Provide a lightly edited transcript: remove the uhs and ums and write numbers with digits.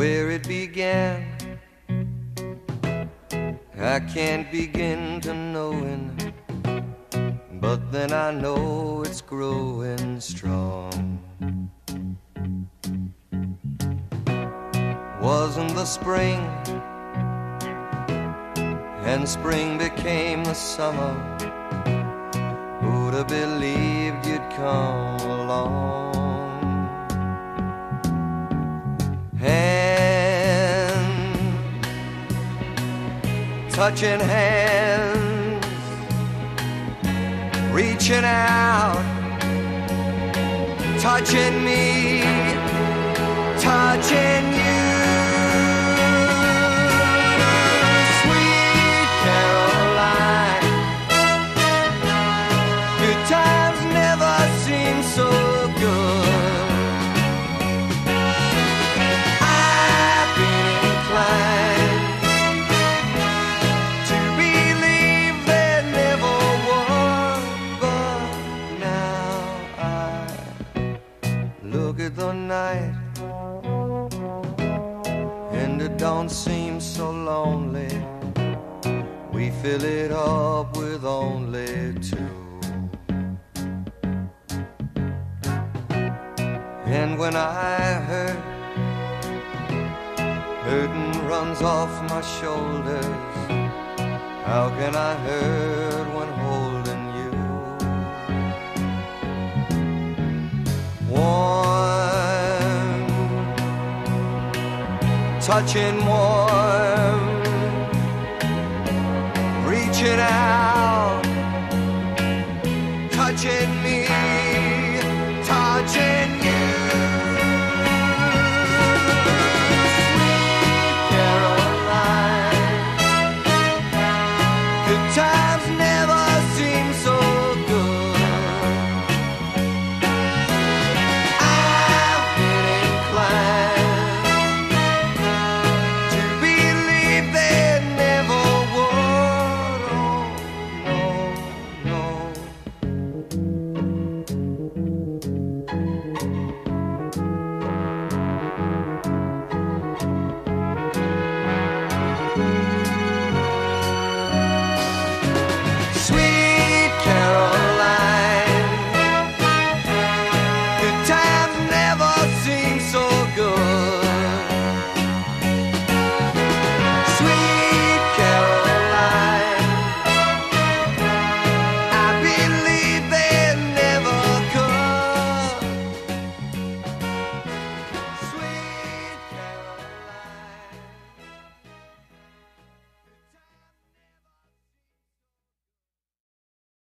where it began. I can't begin to knowing, but then I know it's growing strong. Wasn't the spring, and spring became the summer. Who'd have believed you'd come along? Hand touching hands, reaching out, touching me, touching you. Sweet Caroline, good times never seem so good. I've been inclined to believe there never was, but now I look at the night and it don't seem so lonely. We fill it up with only two. And when I hurt, hurting runs off my shoulders. How can I hurt when holding you? Warm, touching warm, reaching out.